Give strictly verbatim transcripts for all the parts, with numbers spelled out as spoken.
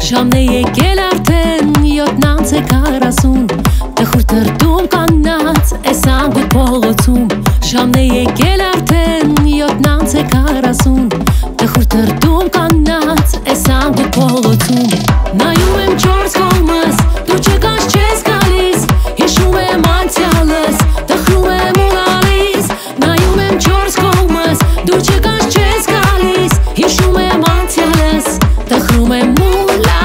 Ժամն է եկել արդեն յոթնանց է կարասուն Տխուր թրդում կանգնած էս անգութ փողոցում Ժամն է եկել արդեն յոթնանց է կարասուն Տխուր թրդում կանգնած էս անգութ փողոցում Նայում եմ չորս կողմս, դու չկաս չես գալիս Հիշում եմ անցյալս, տխրում եմ ու լալիս Նայում եմ չորս կողմս, դու չկաս չես գալիս Հիշում եմ անցյալս, տխրում եմ ու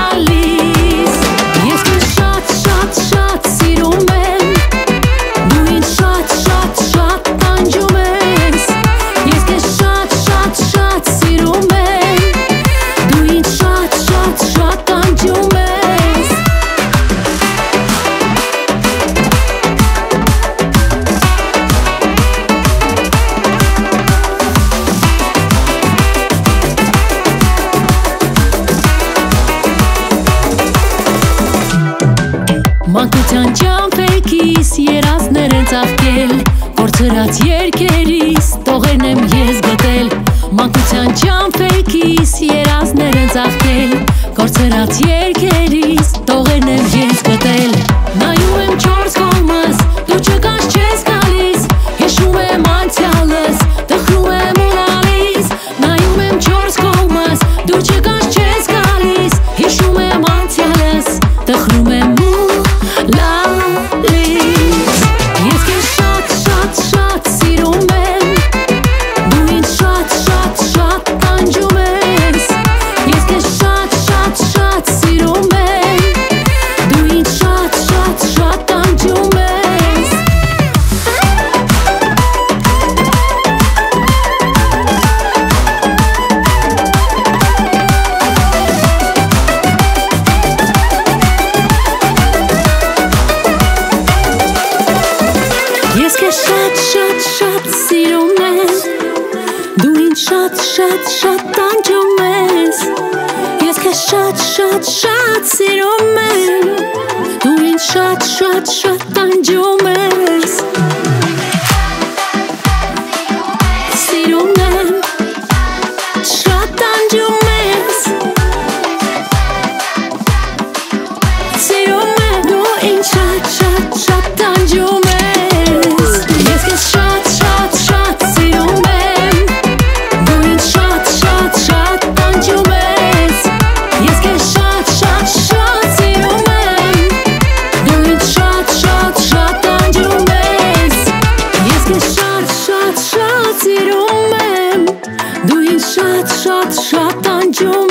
Մանկության ճամփեքիս երազներ են ծաղկել Կորցրած երկերիս տողերն եմ ես գտել Մանկության ճամփեքիս երազներ են ծաղկել Կորցրած երկերիս տողերն եմ ես գտել Նայում եմ չորս կողմս, դու չկաս չես գալիս Հիշում եմ անցյալս, տխրում եմ ու լալիս Նայում եմ չորս կողմս, դու չկաս չես գալիս Հիշում եմ անցյալս, տխրում եմ Ես քեզ շատ, շատ, շատ սիրում եմ Դու ինձ շատ, շատ, շատ տանջում ես Ես քեզ շատ, շատ, շատ սիրում եմ Դու ինձ շատ, շատ, շատ տանջում ես Սիրում եմ Շատ տանջում ես Սիրում եմ Դու ինձ շատ, շատ, շատ տանջում ես Շատ, շատ, շատ անջում